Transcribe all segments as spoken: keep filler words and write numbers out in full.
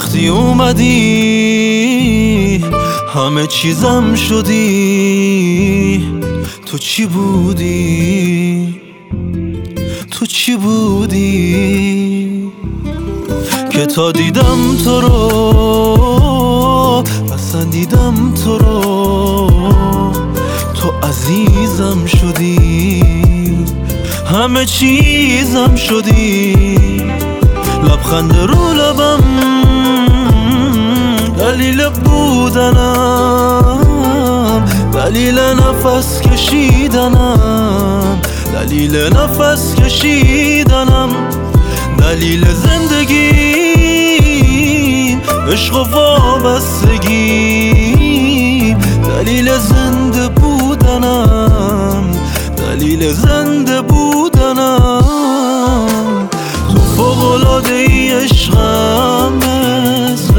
وقتی اومدی همه چیزم شدی. تو چی بودی؟ تو چی بودی؟ که تا دیدم تو رو پسندیدم تو رو. تو عزیزم شدی، همه چیزم شدی. لبخند رو لبم دلیل بودنم، دلیل نفس کشیدنم، دلیل نفس کشیدنم، دلیل زندگیم، عشق و وابستگیم، دلیل زنده بودنم، دلیل زنده بودنم. تو فوق‌العاده ای عشقم، مثل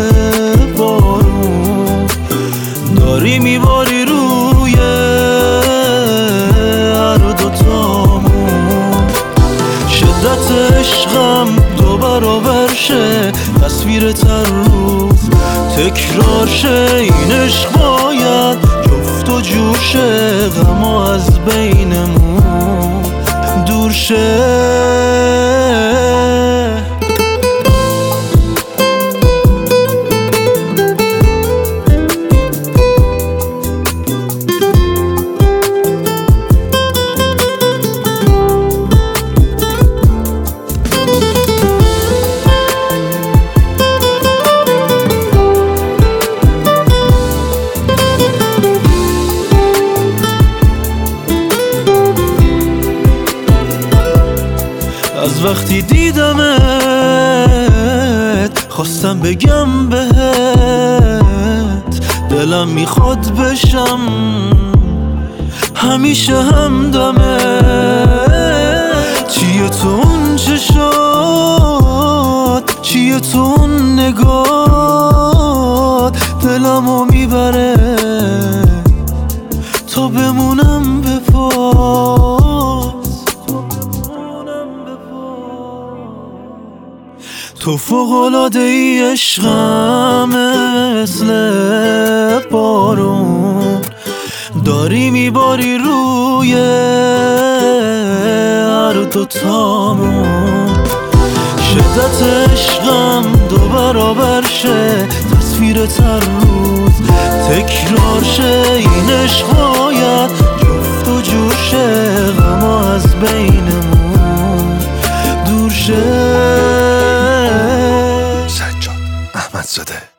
بارون داری میباری روی هر دوتامون. شدت عشقم دو برابر شه، تصویر تر روز تکرار شه. این عشق باید جفت و جور شه، غما از بینمون دور شه. از وقتی دیدمت خواستم بگم بهت، دلم میخواد بشم همیشه همدمت. چیه تو اون چشات، چیه تو اون نگات، دلمو میبره تا بمونم به پاس. تو فوق‌العاده ای عشقم، مثل بارون داری میباری روی هر دوتامون. شدت عشقم دو برابر شه، تصویر تر روز تکرار شه. این عشق باید جفت و جور شه، غما از بینمون دور شه. سجاد احمدزاده.